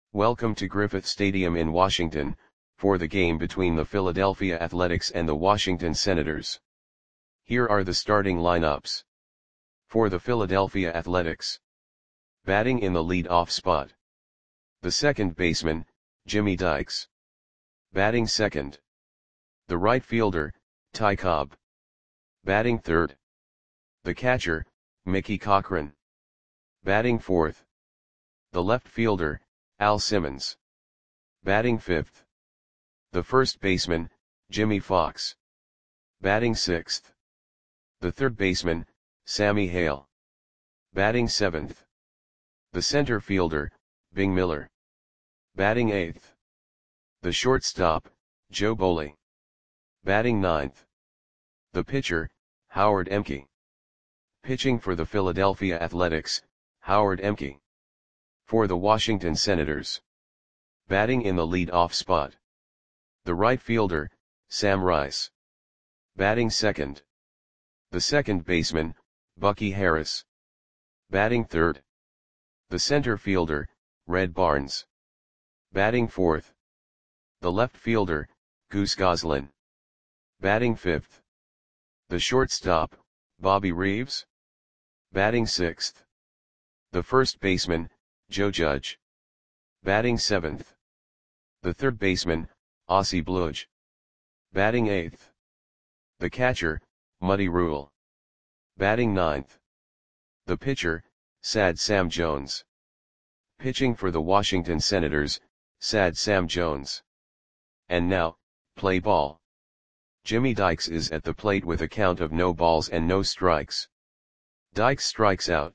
Welcome to Griffith Stadium in Washington, for the game between the Philadelphia Athletics and the Washington Senators. Here are the starting lineups. For the Philadelphia Athletics. Batting in the lead-off spot. The second baseman, Jimmy Dykes. Batting second. The right fielder, Ty Cobb. Batting third. The catcher, Mickey Cochrane. Batting fourth. The left fielder, Al Simmons. Batting fifth. The first baseman, Jimmy Fox. Batting sixth. The third baseman, Sammy Hale. Batting seventh. The center fielder, Bing Miller. Batting eighth. The shortstop, Joe Boley. Batting ninth. The pitcher, Howard Emke. Pitching for the Philadelphia Athletics, Howard Emke. For the Washington Senators. Batting in the lead-off spot. The right fielder, Sam Rice. Batting second. The second baseman, Bucky Harris. Batting third. The center fielder, Red Barnes. Batting fourth. The left fielder, Goose Goslin. Batting fifth. The shortstop, Bobby Reeves. Batting sixth. The first baseman, Joe Judge. Batting seventh. The third baseman, Ossie Bludge. Batting eighth. The catcher, Muddy Rule. Batting ninth. The pitcher, Sad Sam Jones. Pitching for the Washington Senators, Sad Sam Jones. And now, play ball. Jimmy Dykes is at the plate with a count of no balls and no strikes. Dykes strikes out.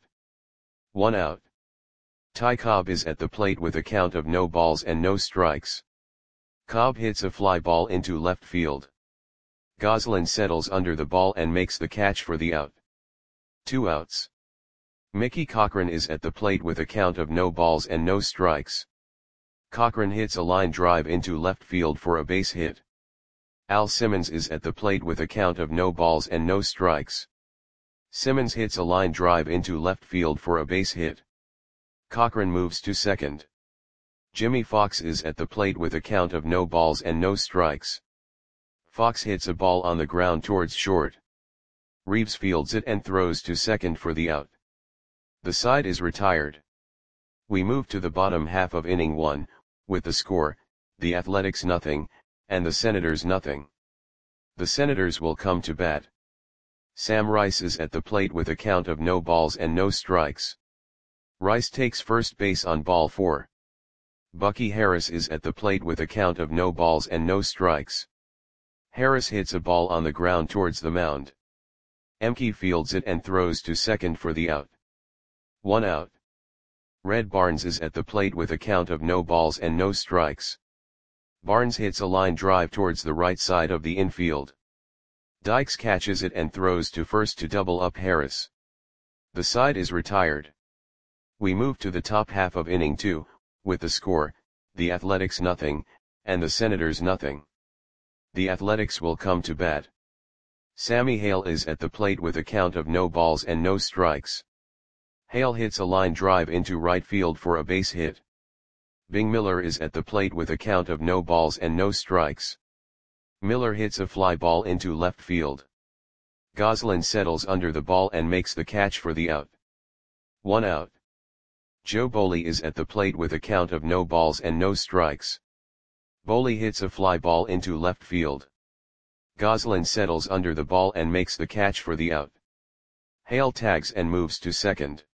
1 out. Ty Cobb is at the plate with a count of no balls and no strikes. Cobb hits a fly ball into left field. Goslin settles under the ball and makes the catch for the out. 2 outs. Mickey Cochrane is at the plate with a count of no balls and no strikes. Cochrane hits a line drive into left field for a base hit. Al Simmons is at the plate with a count of no balls and no strikes. Simmons hits a line drive into left field for a base hit. Cochrane moves to second. Jimmy Fox is at the plate with a count of no balls and no strikes. Fox hits a ball on the ground towards short. Reeves fields it and throws to second for the out. The side is retired. We move to the bottom half of inning 1, with the score, the Athletics 0, and the Senators 0. The Senators will come to bat. Sam Rice is at the plate with a count of no balls and no strikes. Rice takes first base on ball 4. Bucky Harris is at the plate with a count of no balls and no strikes. Harris hits a ball on the ground towards the mound. Emke fields it and throws to second for the out. 1 out. Red Barnes is at the plate with a count of no balls and no strikes. Barnes hits a line drive towards the right side of the infield. Dykes catches it and throws to first to double up Harris. The side is retired. We move to the top half of inning 2, with the score, the Athletics 0, and the Senators 0. The Athletics will come to bat. Sammy Hale is at the plate with a count of no balls and no strikes. Hale hits a line drive into right field for a base hit. Bing Miller is at the plate with a count of no balls and no strikes. Miller hits a fly ball into left field. Goslin settles under the ball and makes the catch for the out. 1 out. Joe Boley is at the plate with a count of no balls and no strikes. Boley hits a fly ball into left field. Goslin settles under the ball and makes the catch for the out. Hale tags and moves to second.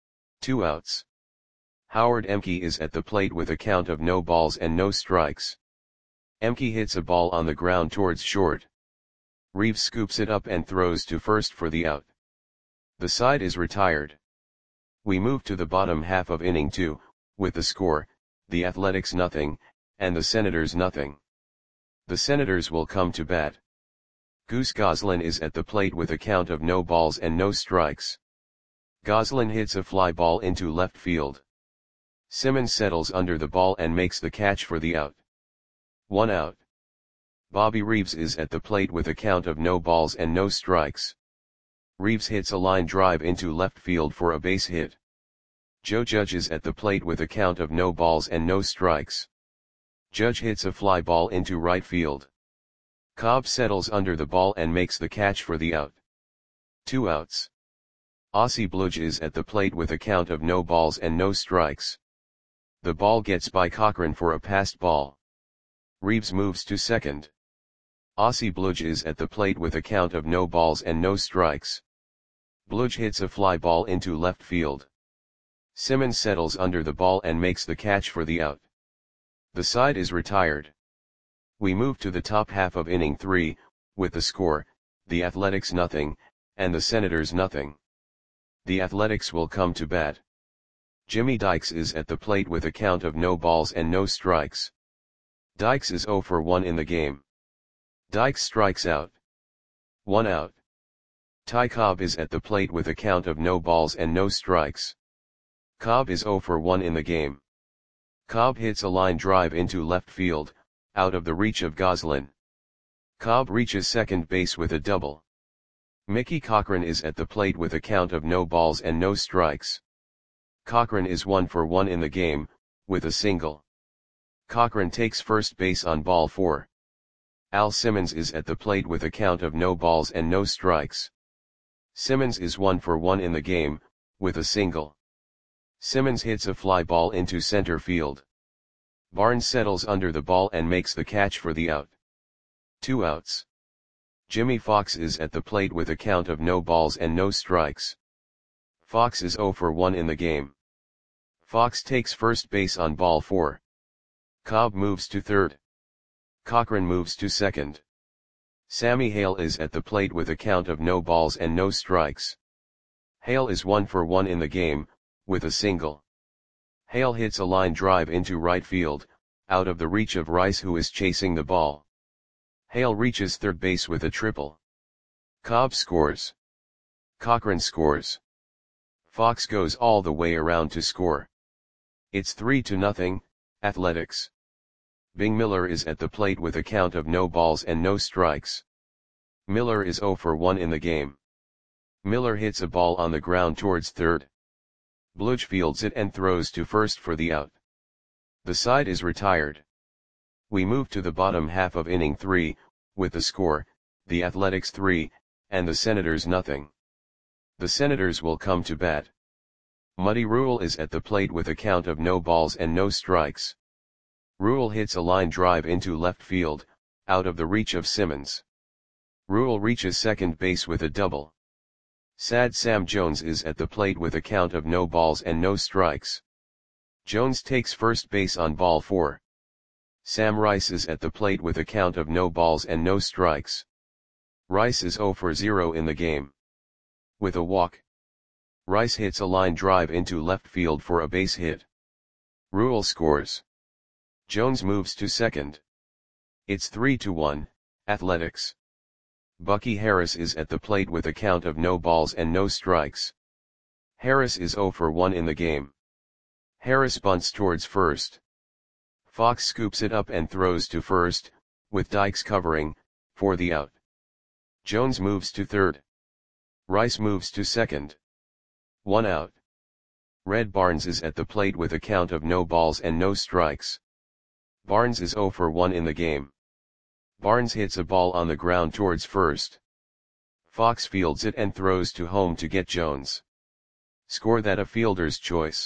2 outs. Howard Emke is at the plate with a count of no balls and no strikes. Emke hits a ball on the ground towards short. Reeves scoops it up and throws to first for the out. The side is retired. We move to the bottom half of inning 2, with the score, the Athletics 0, and the Senators 0. The Senators will come to bat. Goose Goslin is at the plate with a count of no balls and no strikes. Goslin hits a fly ball into left field. Simmons settles under the ball and makes the catch for the out. 1 out. Bobby Reeves is at the plate with a count of no balls and no strikes. Reeves hits a line drive into left field for a base hit. Joe judges at the plate with a count of no balls and no strikes. Judge hits a fly ball into right field. Cobb settles under the ball and makes the catch for the out. 2 outs. Aussie Bludge is at the plate with a count of no balls and no strikes. The ball gets by Cochran for a passed ball. Reeves moves to second. Aussie Bludge is at the plate with a count of no balls and no strikes. Bludge hits a fly ball into left field. Simmons settles under the ball and makes the catch for the out. The side is retired. We move to the top half of inning 3, with the score, the Athletics nothing, and the Senators nothing. The Athletics will come to bat. Jimmy Dykes is at the plate with a count of no balls and no strikes. Dykes is 0 for 1 in the game. Dykes strikes out. 1 out. Ty Cobb is at the plate with a count of no balls and no strikes. Cobb is 0 for 1 in the game. Cobb hits a line drive into left field, out of the reach of Goslin. Cobb reaches second base with a double. Mickey Cochran is at the plate with a count of no balls and no strikes. Cochran is 1 for 1 in the game, with a single. Cochran takes first base on ball 4. Al Simmons is at the plate with a count of no balls and no strikes. Simmons is 1 for 1 in the game, with a single. Simmons hits a fly ball into center field. Barnes settles under the ball and makes the catch for the out. 2 outs. Jimmy Fox is at the plate with a count of no balls and no strikes. Fox is 0 for 1 in the game. Fox takes first base on ball 4. Cobb moves to third. Cochran moves to second. Sammy Hale is at the plate with a count of no balls and no strikes. Hale is 1 for 1 in the game, with a single. Hale hits a line drive into right field, out of the reach of Rice who is chasing the ball. Hale reaches third base with a triple. Cobb scores. Cochran scores. Fox goes all the way around to score. It's 3-0, Athletics. Bing Miller is at the plate with a count of no balls and no strikes. Miller is 0 for 1 in the game. Miller hits a ball on the ground towards third. Bludge fields it and throws to first for the out. The side is retired. We move to the bottom half of inning 3, with the score, the Athletics 3, and the Senators nothing. The Senators will come to bat. Muddy Rule is at the plate with a count of no balls and no strikes. Rule hits a line drive into left field, out of the reach of Simmons. Rule reaches second base with a double. Sad Sam Jones is at the plate with a count of no balls and no strikes. Jones takes first base on ball 4. Sam Rice is at the plate with a count of no balls and no strikes. Rice is 0 for 0 in the game. With a walk. Rice hits a line drive into left field for a base hit. Rule scores. Jones moves to second. It's 3-1, Athletics. Bucky Harris is at the plate with a count of no balls and no strikes. Harris is 0 for 1 in the game. Harris bunts towards first. Fox scoops it up and throws to first, with Dykes covering, for the out. Jones moves to third. Rice moves to second. 1 out. Red Barnes is at the plate with a count of no balls and no strikes. Barnes is 0 for 1 in the game. Barnes hits a ball on the ground towards first. Fox fields it and throws to home to get Jones. Score that a fielder's choice.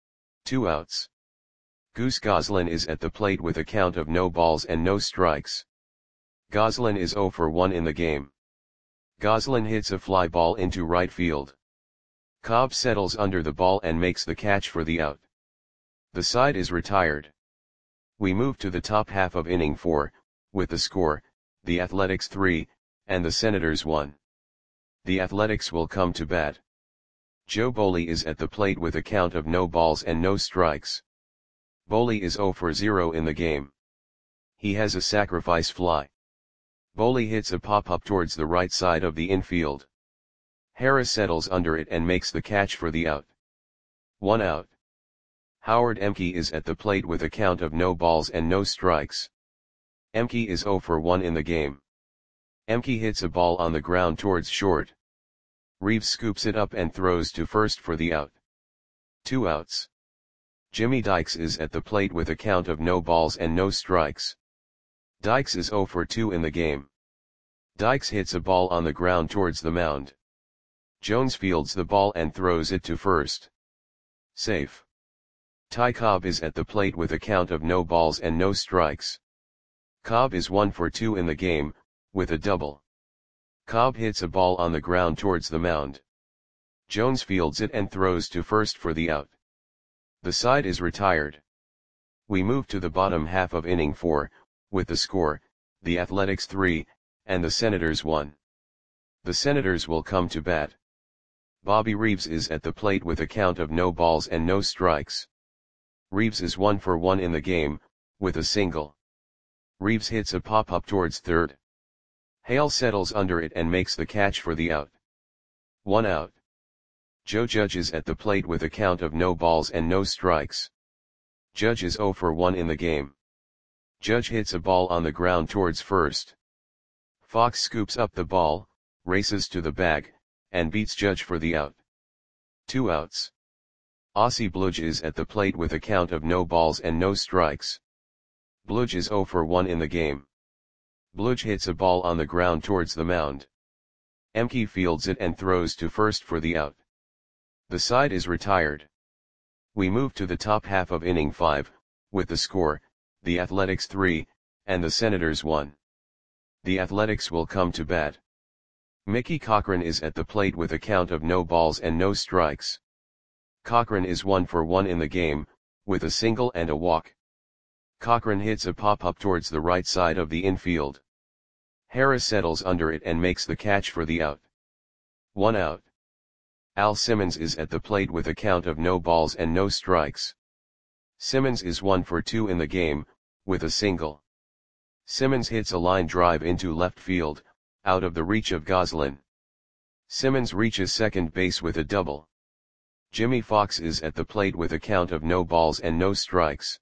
2 outs. Goose Goslin is at the plate with a count of no balls and no strikes. Goslin is 0 for 1 in the game. Goslin hits a fly ball into right field. Cobb settles under the ball and makes the catch for the out. The side is retired. We move to the top half of inning 4, with the score, the Athletics 3, and the Senators 1. The Athletics will come to bat. Joe Boley is at the plate with a count of no balls and no strikes. Boley is 0 for 0 in the game. He has a sacrifice fly. Boley hits a pop-up towards the right side of the infield. Harris settles under it and makes the catch for the out. 1 out. Howard Emke is at the plate with a count of no balls and no strikes. Emke is 0 for 1 in the game. Emke hits a ball on the ground towards short. Reeves scoops it up and throws to first for the out. 2 outs. Jimmy Dykes is at the plate with a count of no balls and no strikes. Dykes is 0 for 2 in the game. Dykes hits a ball on the ground towards the mound. Jones fields the ball and throws it to first. Safe. Ty Cobb is at the plate with a count of no balls and no strikes. Cobb is 1 for 2 in the game, with a double. Cobb hits a ball on the ground towards the mound. Jones fields it and throws to first for the out. The side is retired. We move to the bottom half of inning 4, with the score, the Athletics 3, and the Senators 1. The Senators will come to bat. Bobby Reeves is at the plate with a count of no balls and no strikes. Reeves is 1 for 1 in the game, with a single. Reeves hits a pop-up towards third. Hale settles under it and makes the catch for the out. 1 out. Joe Judge is at the plate with a count of no balls and no strikes. Judge is 0 for 1 in the game. Judge hits a ball on the ground towards first. Fox scoops up the ball, races to the bag, and beats Judge for the out. 2 outs. Ossie Bludge is at the plate with a count of no balls and no strikes. Bludge is 0 for 1 in the game. Bludge hits a ball on the ground towards the mound. Emke fields it and throws to first for the out. The side is retired. We move to the top half of inning 5, with the score, the Athletics 3, and the Senators 1. The Athletics will come to bat. Mickey Cochran is at the plate with a count of no balls and no strikes. Cochran is 1 for 1 in the game, with a single and a walk. Cochran hits a pop-up towards the right side of the infield. Harris settles under it and makes the catch for the out. 1 out. Al Simmons is at the plate with a count of no balls and no strikes. Simmons is 1 for 2 in the game, with a single. Simmons hits a line drive into left field, out of the reach of Goslin. Simmons reaches second base with a double. Jimmy Fox is at the plate with a count of no balls and no strikes.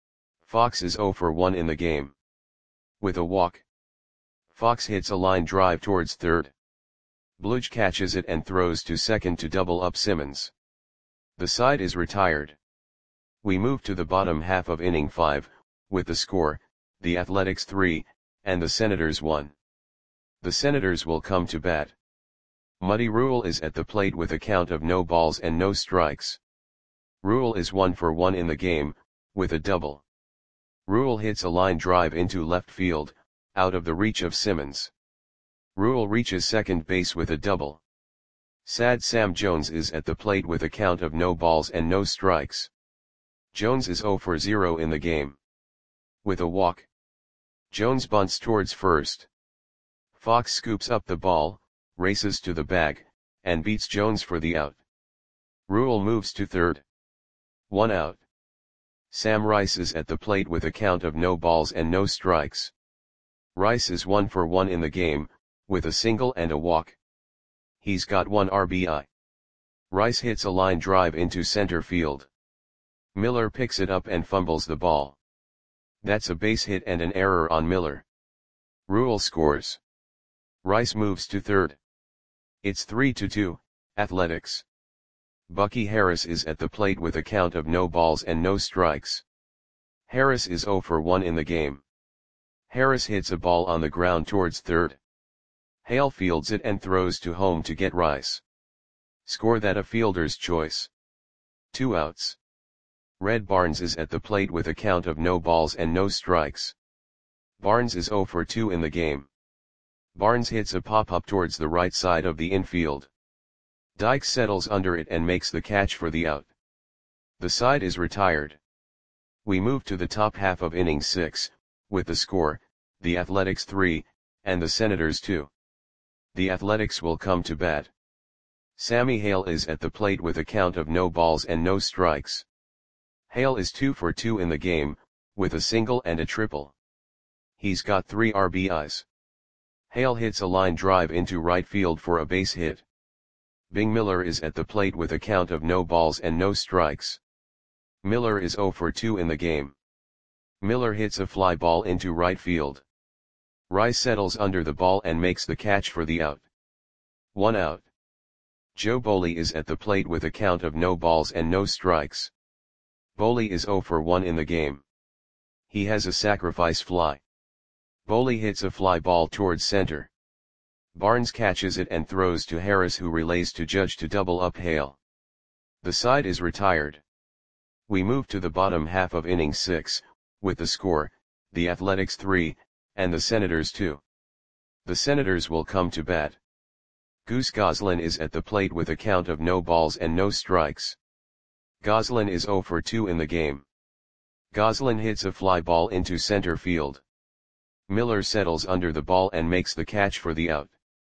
Fox is 0 for 1 in the game. With a walk. Fox hits a line drive towards third. Bludge catches it and throws to second to double up Simmons. The side is retired. We move to the bottom half of inning 5, with the score, the Athletics 3, and the Senators 1. The Senators will come to bat. Muddy Rule is at the plate with a count of no balls and no strikes. Rule is 1 for 1 in the game, with a double. Rule hits a line drive into left field, out of the reach of Simmons. Rule reaches second base with a double. Sad Sam Jones is at the plate with a count of no balls and no strikes. Jones is 0 for 0 in the game. With a walk. Jones bunts towards first. Fox scoops up the ball, races to the bag, and beats Jones for the out. Rule moves to third. 1 out. Sam Rice is at the plate with a count of no balls and no strikes. Rice is 1 for 1 in the game, with a single and a walk. He's got 1 RBI. Rice hits a line drive into center field. Miller picks it up and fumbles the ball. That's a base hit and an error on Miller. Rule scores. Rice moves to third. It's 3-2, Athletics. Bucky Harris is at the plate with a count of no balls and no strikes. Harris is 0 for 1 in the game. Harris hits a ball on the ground towards third. Hale fields it and throws to home to get Rice. Score that a fielder's choice. 2 outs. Red Barnes is at the plate with a count of no balls and no strikes. Barnes is 0 for 2 in the game. Barnes hits a pop-up towards the right side of the infield. Dykes settles under it and makes the catch for the out. The side is retired. We move to the top half of inning 6, with the score, the Athletics 3, and the Senators 2. The Athletics will come to bat. Sammy Hale is at the plate with a count of no balls and no strikes. Hale is 2 for 2 in the game, with a single and a triple. He's got 3 RBIs. Hale hits a line drive into right field for a base hit. Bing Miller is at the plate with a count of no balls and no strikes. Miller is 0 for 2 in the game. Miller hits a fly ball into right field. Rice settles under the ball and makes the catch for the out. 1 out. Joe Boley is at the plate with a count of no balls and no strikes. Boley is 0 for 1 in the game. He has a sacrifice fly. Boley hits a fly ball towards center. Barnes catches it and throws to Harris, who relays to Judge to double up Hale. The side is retired. We move to the bottom half of inning 6, with the score, the Athletics 3, and the Senators 2. The Senators will come to bat. Goose Goslin is at the plate with a count of no balls and no strikes. Goslin is 0 for 2 in the game. Goslin hits a fly ball into center field. Miller settles under the ball and makes the catch for the out.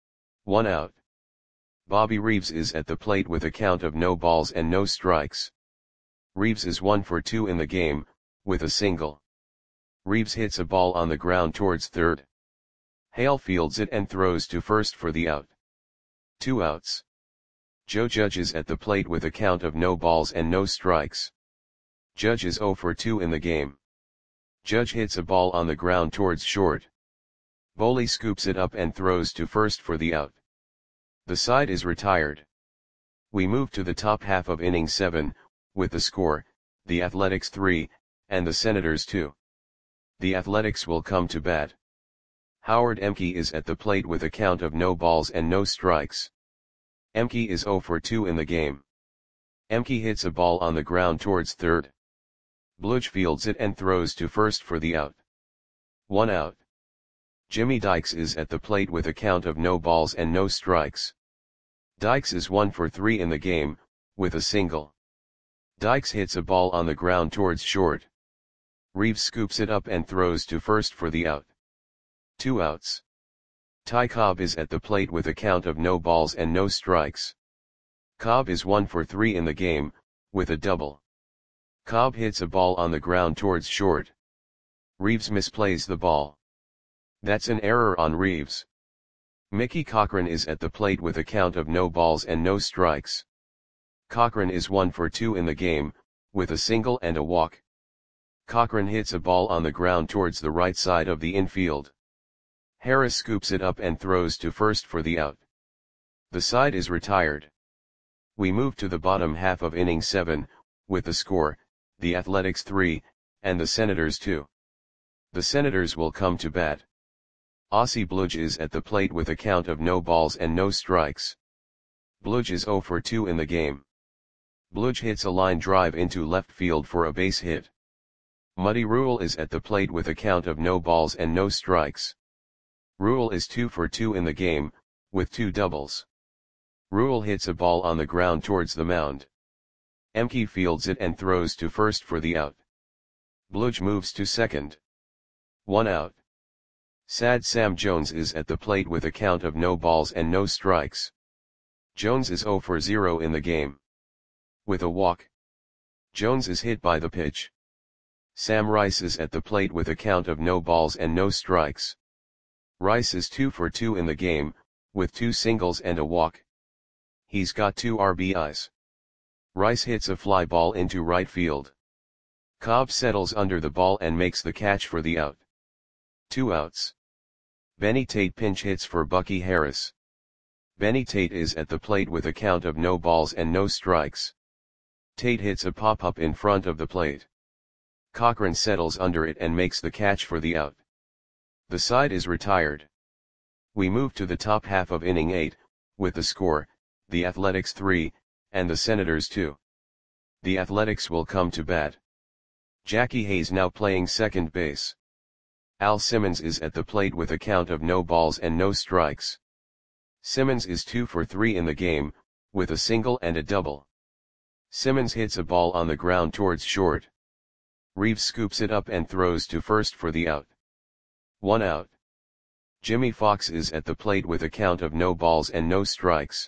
1 out. Bobby Reeves is at the plate with a count of no balls and no strikes. Reeves is 1 for 2 in the game, with a single. Reeves hits a ball on the ground towards third. Hale fields it and throws to first for the out. 2 outs. Joe Judge is at the plate with a count of no balls and no strikes. Judge is 0 for 2 in the game. Judge hits a ball on the ground towards short. Boley scoops it up and throws to first for the out. The side is retired. We move to the top half of inning 7, with the score, the Athletics 3, and the Senators 2. The Athletics will come to bat. Howard Emke is at the plate with a count of no balls and no strikes. Emke is 0 for 2 in the game. Emke hits a ball on the ground towards third. Bludge fields it and throws to first for the out. 1 out. Jimmy Dykes is at the plate with a count of no balls and no strikes. Dykes is 1 for 3 in the game, with a single. Dykes hits a ball on the ground towards short. Reeves scoops it up and throws to first for the out. 2 outs. Ty Cobb is at the plate with a count of no balls and no strikes. Cobb is 1 for 3 in the game, with a double. Cobb hits a ball on the ground towards short. Reeves misplays the ball. That's an error on Reeves. Mickey Cochran is at the plate with a count of no balls and no strikes. Cochran is 1 for 2 in the game, with a single and a walk. Cochran hits a ball on the ground towards the right side of the infield. Harris scoops it up and throws to first for the out. The side is retired. We move to the bottom half of inning 7, with the score, the Athletics 3, and the Senators 2. The Senators will come to bat. Ossie Bludge is at the plate with a count of no balls and no strikes. Bludge is 0 for 2 in the game. Bludge hits a line drive into left field for a base hit. Muddy Rule is at the plate with a count of no balls and no strikes. Rule is 2 for 2 in the game, with 2 doubles. Rule hits a ball on the ground towards the mound. Emke fields it and throws to first for the out. Bludge moves to second. 1 out. Sad Sam Jones is at the plate with a count of no balls and no strikes. Jones is 0 for 0 in the game. With a walk. Jones is hit by the pitch. Sam Rice is at the plate with a count of no balls and no strikes. Rice is 2 for 2 in the game, with 2 singles and a walk. He's got 2 RBIs. Rice hits a fly ball into right field. Cobb settles under the ball and makes the catch for the out. 2 outs. Benny Tate pinch hits for Bucky Harris. Benny Tate is at the plate with a count of no balls and no strikes. Tate hits a pop-up in front of the plate. Cochran settles under it and makes the catch for the out. The side is retired. We move to the top half of inning 8, with the score, the Athletics 3, and the Senators 2. The Athletics will come to bat. Jackie Hayes now playing second base. Al Simmons is at the plate with a count of no balls and no strikes. Simmons is 2 for 3 in the game, with a single and a double. Simmons hits a ball on the ground towards short. Reeves scoops it up and throws to first for the out. 1 out. Jimmy Fox is at the plate with a count of no balls and no strikes.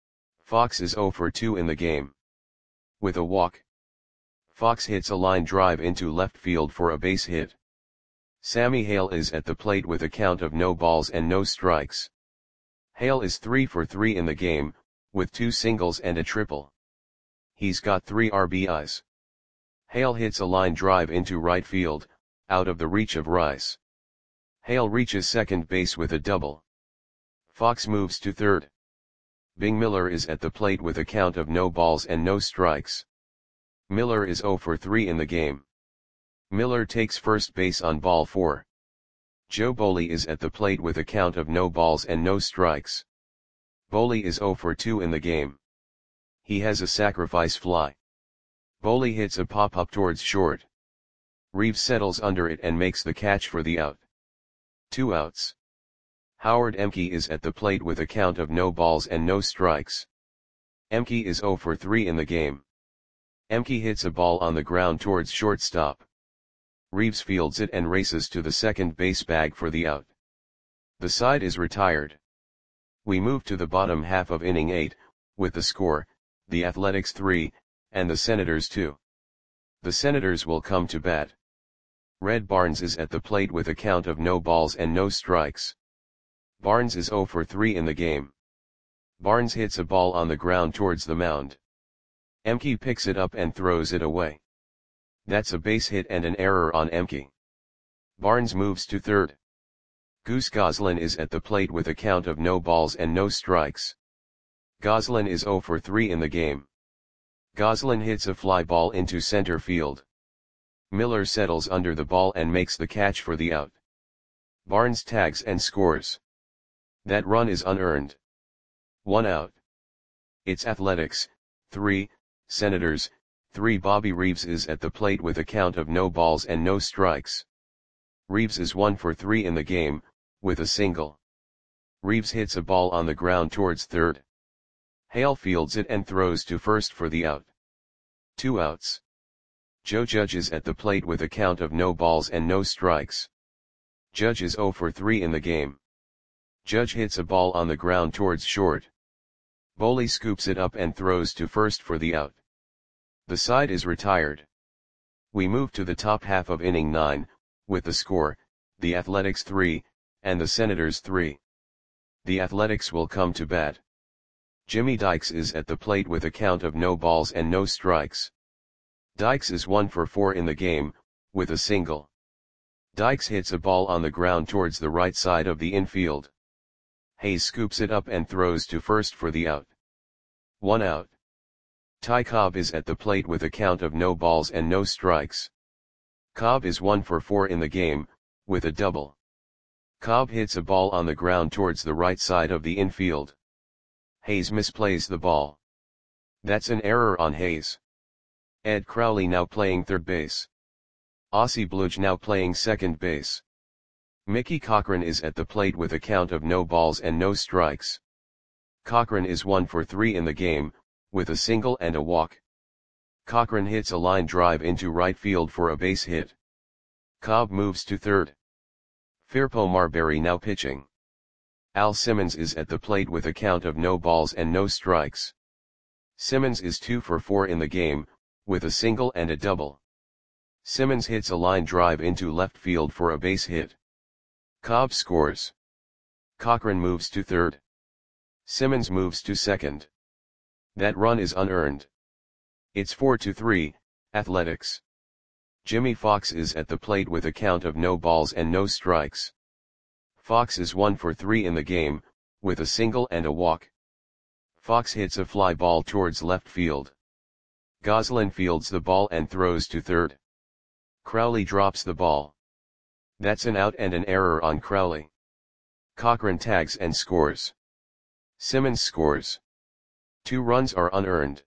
Fox is 0 for 2 in the game. With a walk. Fox hits a line drive into left field for a base hit. Sammy Hale is at the plate with a count of no balls and no strikes. Hale is 3 for 3 in the game, with 2 singles and a triple. He's got 3 RBIs. Hale hits a line drive into right field, out of the reach of Rice. Hale reaches second base with a double. Fox moves to third. Bing Miller is at the plate with a count of no balls and no strikes. Miller is 0 for 3 in the game. Miller takes first base on ball 4. Joe Boley is at the plate with a count of no balls and no strikes. Boley is 0 for 2 in the game. He has a sacrifice fly. Boley hits a pop-up towards short. Reeves settles under it and makes the catch for the out. 2 outs. Howard Emke is at the plate with a count of no balls and no strikes. Emke is 0 for 3 in the game. Emke hits a ball on the ground towards shortstop. Reeves fields it and races to the second base bag for the out. The side is retired. We move to the bottom half of inning 8, with the score, the Athletics 3, and the Senators 2. The Senators will come to bat. Red Barnes is at the plate with a count of no balls and no strikes. Barnes is 0 for 3 in the game. Barnes hits a ball on the ground towards the mound. Emke picks it up and throws it away. That's a base hit and an error on Emke. Barnes moves to third. Goose Goslin is at the plate with a count of no balls and no strikes. Goslin is 0 for 3 in the game. Goslin hits a fly ball into center field. Miller settles under the ball and makes the catch for the out. Barnes tags and scores. That run is unearned. 1 out. It's Athletics 3, Senators 3. Bobby Reeves is at the plate with a count of no balls and no strikes. Reeves is 1 for 3 in the game, with a single. Reeves hits a ball on the ground towards third. Hale fields it and throws to first for the out. 2 outs. Joe Judge is at the plate with a count of no balls and no strikes. Judge is 0 for 3 in the game. Judge hits a ball on the ground towards short. Boley scoops it up and throws to first for the out. The side is retired. We move to the top half of inning 9, with the score, the Athletics 3, and the Senators 3. The Athletics will come to bat. Jimmy Dykes is at the plate with a count of no balls and no strikes. Dykes is 1 for 4 in the game, with a single. Dykes hits a ball on the ground towards the right side of the infield. Hayes scoops it up and throws to first for the out. 1 out. Ty Cobb is at the plate with a count of no balls and no strikes. Cobb is 1 for 4 in the game, with a double. Cobb hits a ball on the ground towards the right side of the infield. Hayes misplays the ball. That's an error on Hayes. Ed Crowley now playing third base. Ossie Bludge now playing second base. Mickey Cochran is at the plate with a count of no balls and no strikes. Cochran is 1 for 3 in the game, with a single and a walk. Cochran hits a line drive into right field for a base hit. Cobb moves to third. Firpo Marbury now pitching. Al Simmons is at the plate with a count of no balls and no strikes. Simmons is 2 for 4 in the game, with a single and a double. Simmons hits a line drive into left field for a base hit. Cobb scores. Cochran moves to third. Simmons moves to second. That run is unearned. It's 4-3, Athletics. Jimmy Fox is at the plate with a count of no balls and no strikes. Fox is 1 for 3 in the game, with a single and a walk. Fox hits a fly ball towards left field. Goslin fields the ball and throws to third. Crowley drops the ball. That's an out and an error on Crowley. Cochran tags and scores. Simmons scores. 2 runs are unearned.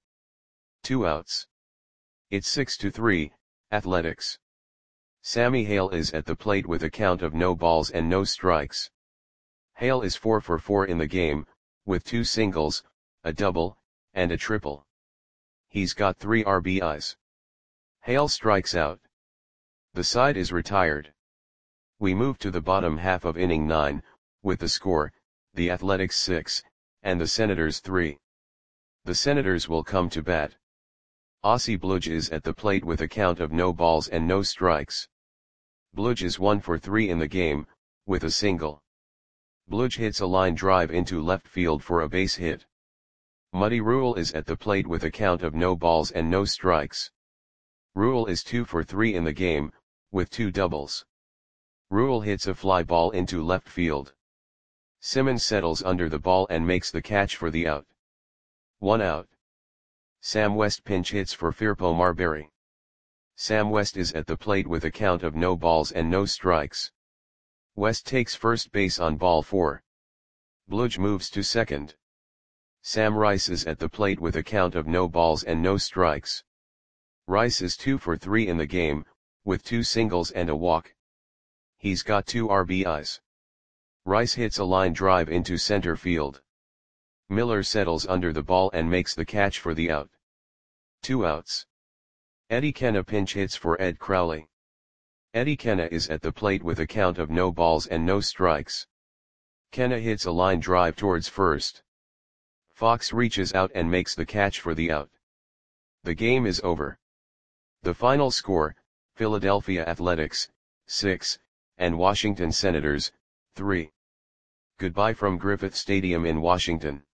2 outs. It's 6-3, Athletics. Sammy Hale is at the plate with a count of no balls and no strikes. Hale is 4 for 4 in the game, with 2 singles, a double, and a triple. He's got 3 RBIs. Hale strikes out. The side is retired. We move to the bottom half of inning 9, with the score, the Athletics 6, and the Senators 3. The Senators will come to bat. Ossie Bludge is at the plate with a count of no balls and no strikes. Bludge is 1 for 3 in the game, with a single. Bludge hits a line drive into left field for a base hit. Muddy Rule is at the plate with a count of no balls and no strikes. Rule is 2 for 3 in the game, with 2 doubles. Rule hits a fly ball into left field. Simmons settles under the ball and makes the catch for the out. 1 out. Sam West pinch hits for Firpo Marbury. Sam West is at the plate with a count of no balls and no strikes. West takes first base on ball 4. Bludge moves to second. Sam Rice is at the plate with a count of no balls and no strikes. Rice is 2 for 3 in the game, with 2 singles and a walk. He's got 2 RBIs. Rice hits a line drive into center field. Miller settles under the ball and makes the catch for the out. 2 outs. Eddie Kenna pinch hits for Ed Crowley. Eddie Kenna is at the plate with a count of no balls and no strikes. Kenna hits a line drive towards first. Fox reaches out and makes the catch for the out. The game is over. The final score, Philadelphia Athletics, 6, and Washington Senators, 3. Goodbye from Griffith Stadium in Washington.